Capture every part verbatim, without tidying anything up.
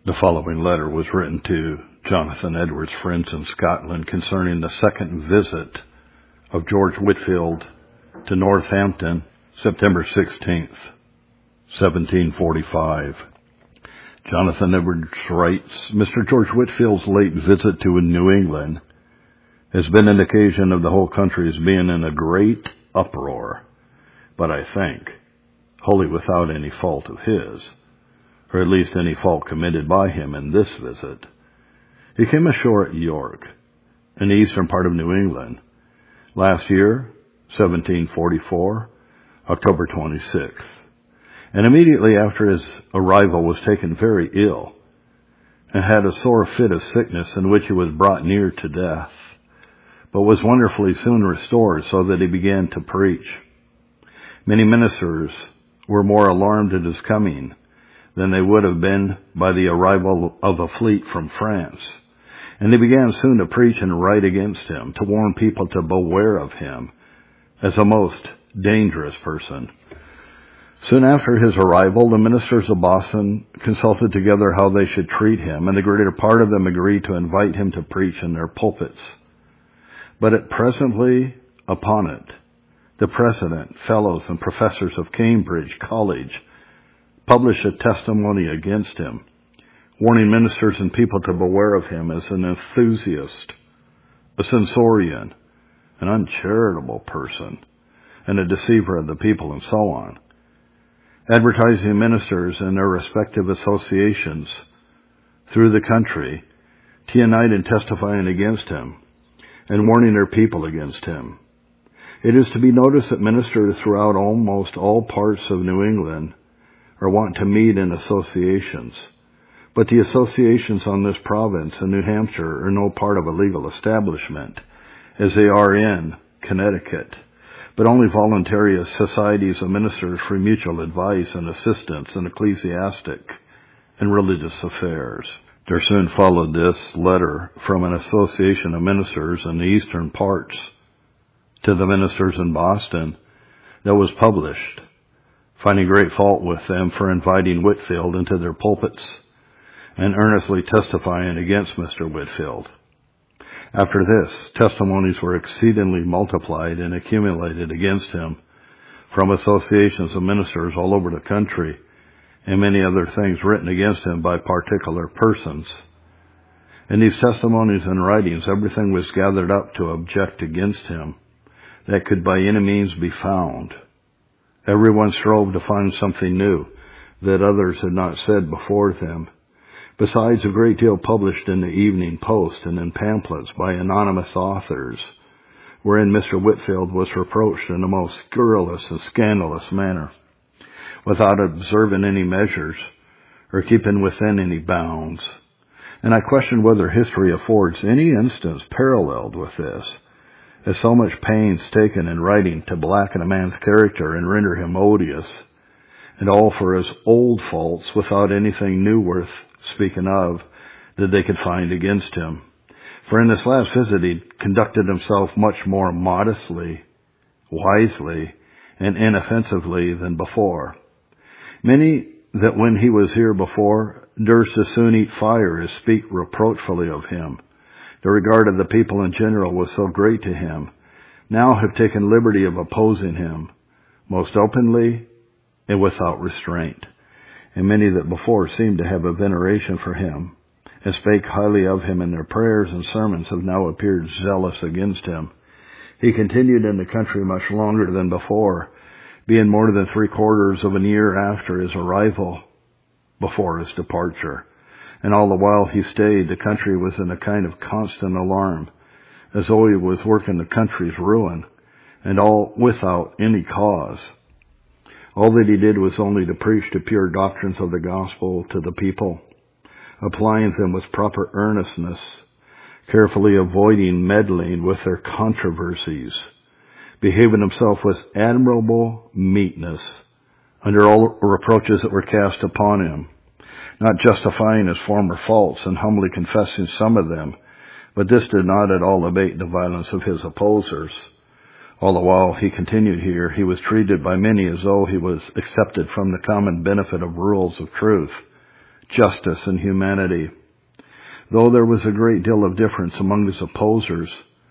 The following letter was written to Jonathan Edwards' friends in Scotland concerning the second visit of George Whitefield to Northampton, September sixteenth, seventeen forty-five. Jonathan Edwards writes, Mister George Whitefield's late visit to New England has been an occasion of the whole country's being in a great uproar, but I think wholly without any fault of his, or at least any fault committed by him in this visit. He came ashore at York, in the eastern part of New England, last year, seventeen forty-four, October twenty-sixth, and immediately after his arrival was taken very ill, and had a sore fit of sickness in which he was brought near to death, but was wonderfully soon restored so that he began to preach. Many ministers were more alarmed at his coming than they would have been by the arrival of a fleet from France. And they began soon to preach and write against him, to warn people to beware of him as a most dangerous person. Soon after his arrival, the ministers of Boston consulted together how they should treat him, and the greater part of them agreed to invite him to preach in their pulpits. But at presently upon it, the president, fellows, and professors of Cambridge College published a testimony against him, warning ministers and people to beware of him as an enthusiast, a censorian, an uncharitable person, and a deceiver of the people, and so on, advertising ministers and their respective associations through the country to unite in testifying against him and warning their people against him. It is to be noticed that ministers throughout almost all parts of New England are wont to meet in associations, but the associations on this province in New Hampshire are no part of a legal establishment, as they are in Connecticut, but only voluntary societies of ministers for mutual advice and assistance in ecclesiastic and religious affairs. There soon followed this letter from an association of ministers in the eastern parts to the ministers in Boston that was published, finding great fault with them for inviting Whitefield into their pulpits and earnestly testifying against Mister Whitefield. After this, testimonies were exceedingly multiplied and accumulated against him from associations of ministers all over the country, and many other things written against him by particular persons. In these testimonies and writings, everything was gathered up to object against him that could by any means be found. Everyone strove to find something new that others had not said before them, besides a great deal published in the Evening Post and in pamphlets by anonymous authors, wherein Mister Whitefield was reproached in the most scurrilous and scandalous manner, without observing any measures or keeping within any bounds. And I question whether history affords any instance paralleled with this, as so much pains taken in writing to blacken a man's character and render him odious, and all for his old faults without anything new worth speaking of that they could find against him. For in this last visit he conducted himself much more modestly, wisely, and inoffensively than before. Many that when he was here before durst as soon eat fire as speak reproachfully of him. The regard of the people in general was so great to him, now have taken liberty of opposing him, most openly and without restraint. And many that before seemed to have a veneration for him, and spake highly of him in their prayers and sermons, have now appeared zealous against him. He continued in the country much longer than before, being more than three quarters of an year after his arrival, before his departure. And all the while he stayed, the country was in a kind of constant alarm, as though he was working the country's ruin, and all without any cause. All that he did was only to preach the pure doctrines of the gospel to the people, applying them with proper earnestness, carefully avoiding meddling with their controversies, behaving himself with admirable meekness under all reproaches that were cast upon him, not justifying his former faults and humbly confessing some of them, but this did not at all abate the violence of his opposers. All the while he continued here, he was treated by many as though he was accepted from the common benefit of rules of truth, justice, and humanity. Though there was a great deal of difference among his opposers,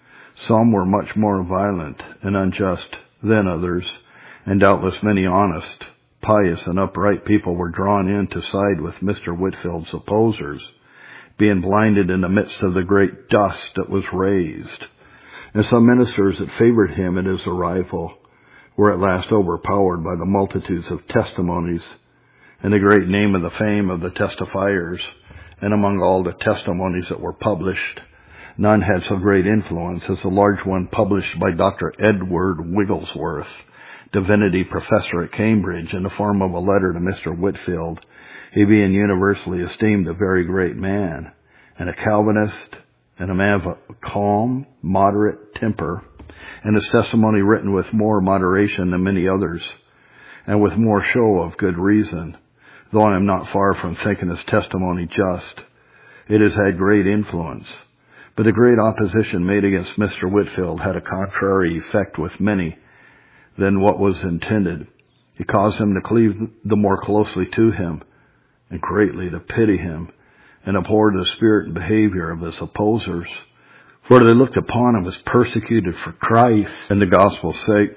some were much more violent and unjust than others, and doubtless many honest, pious, and upright people were drawn in to side with Mister Whitefield's opposers, being blinded in the midst of the great dust that was raised. And some ministers that favored him at his arrival were at last overpowered by the multitudes of testimonies and the great name of the fame of the testifiers. And among all the testimonies that were published, none had so great influence as the large one published by Doctor Edward Wigglesworth, divinity professor at Cambridge, in the form of a letter to Mister Whitefield, he being universally esteemed a very great man, and a Calvinist, and a man of a calm, moderate temper, and his testimony written with more moderation than many others, and with more show of good reason, though I am not far from thinking his testimony just. It has had great influence, but the great opposition made against Mister Whitefield had a contrary effect with many than what was intended. It caused them to cleave the more closely to him, and greatly to pity him, and abhor the spirit and behavior of his opposers. For they looked upon him as persecuted for Christ and the gospel's sake,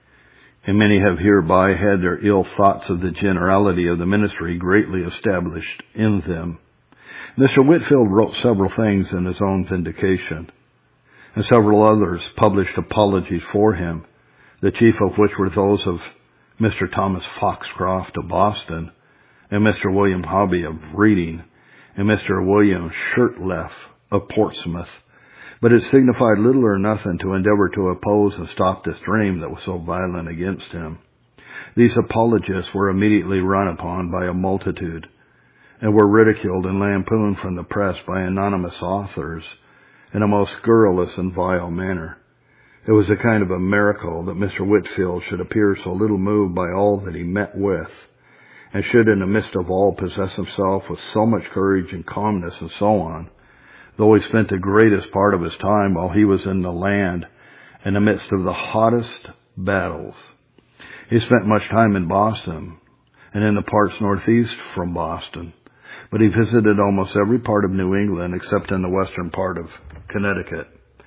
and many have hereby had their ill thoughts of the generality of the ministry greatly established in them. Mister Whitefield wrote several things in his own vindication, and several others published apologies for him, the chief of which were those of Mister Thomas Foxcroft of Boston, and Mister William Hobby of Reading, and Mister William Shirtleff of Portsmouth. But it signified little or nothing to endeavor to oppose and stop this dream that was so violent against him. These apologists were immediately run upon by a multitude, and were ridiculed and lampooned from the press by anonymous authors in a most scurrilous and vile manner. It was a kind of a miracle that Mister Whitefield should appear so little moved by all that he met with, and should in the midst of all possess himself with so much courage and calmness and so on, though he spent the greatest part of his time while he was in the land in the midst of the hottest battles. He spent much time in Boston and in the parts northeast from Boston, but he visited almost every part of New England except in the western part of Connecticut.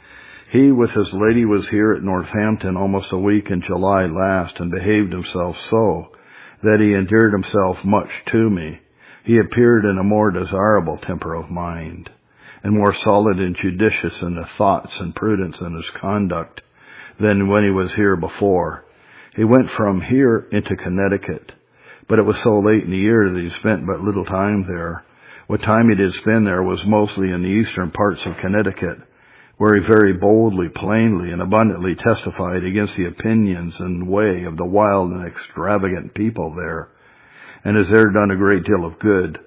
He with his lady was here at Northampton almost a week in July last, and behaved himself so that he endeared himself much to me. He appeared in a more desirable temper of mind, and more solid and judicious in the thoughts and prudence in his conduct than when he was here before. He went from here into Connecticut, but it was so late in the year that he spent but little time there. What time he did spend there was mostly in the eastern parts of Connecticut, where he very boldly, plainly, and abundantly testified against the opinions and way of the wild and extravagant people there, and has there done a great deal of good.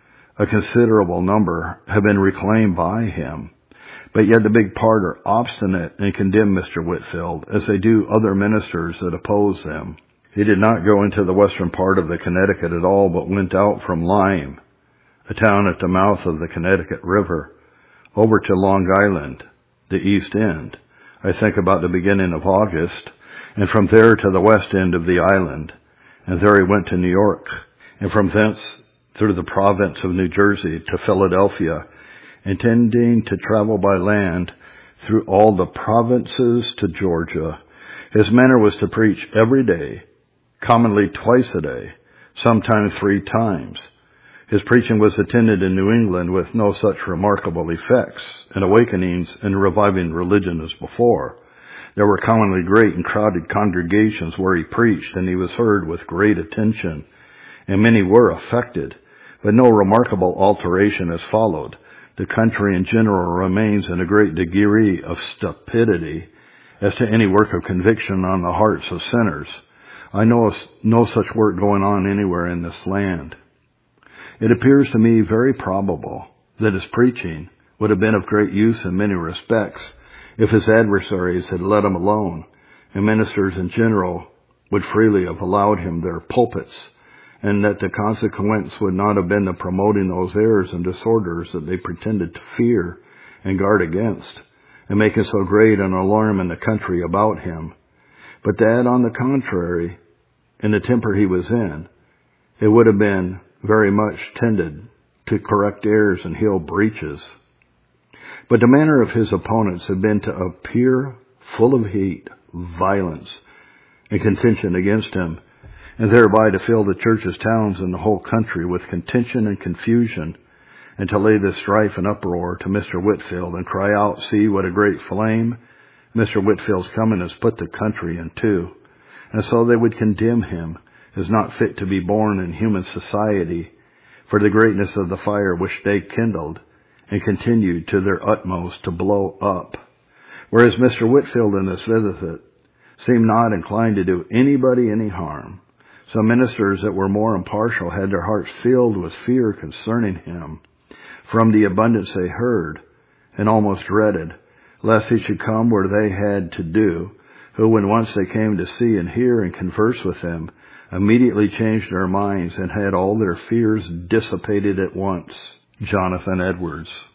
A considerable number have been reclaimed by him, but yet the big part are obstinate and condemn Mister Whitefield, as they do other ministers that oppose them. He did not go into the western part of the Connecticut at all, but went out from Lyme, a town at the mouth of the Connecticut River, over to Long Island, the east end, I think about the beginning of August, and from there to the west end of the island, and there he went to New York, and from thence through the province of New Jersey to Philadelphia, intending to travel by land through all the provinces to Georgia. His manner was to preach every day, commonly twice a day, sometimes three times. His preaching was attended in New England with no such remarkable effects and awakenings and reviving religion as before. There were commonly great and crowded congregations where he preached, and he was heard with great attention, and many were affected, but no remarkable alteration has followed. The country in general remains in a great degree of stupidity as to any work of conviction on the hearts of sinners. I know no such work going on anywhere in this land. It appears to me very probable that his preaching would have been of great use in many respects if his adversaries had let him alone, and ministers in general would freely have allowed him their pulpits, and that the consequence would not have been the promoting those errors and disorders that they pretended to fear and guard against, and making so great an alarm in the country about him. But that, on the contrary, in the temper he was in, it would have been very much tended to correct errors and heal breaches. But the manner of his opponents had been to appear full of hate, violence, and contention against him, and thereby to fill the churches, towns, and the whole country with contention and confusion, and to lay the strife and uproar to Mister Whitefield, and cry out, "See what a great flame Mister Whitefield's coming has put the country into." And so they would condemn him as not fit to be born in human society for the greatness of the fire which they kindled and continued to their utmost to blow up. Whereas Mister Whitefield in this visit seemed not inclined to do anybody any harm. Some ministers that were more impartial had their hearts filled with fear concerning him from the abundance they heard, and almost dreaded, lest he should come where they had to do, who when once they came to see and hear and converse with them, immediately changed their minds and had all their fears dissipated at once. Jonathan Edwards.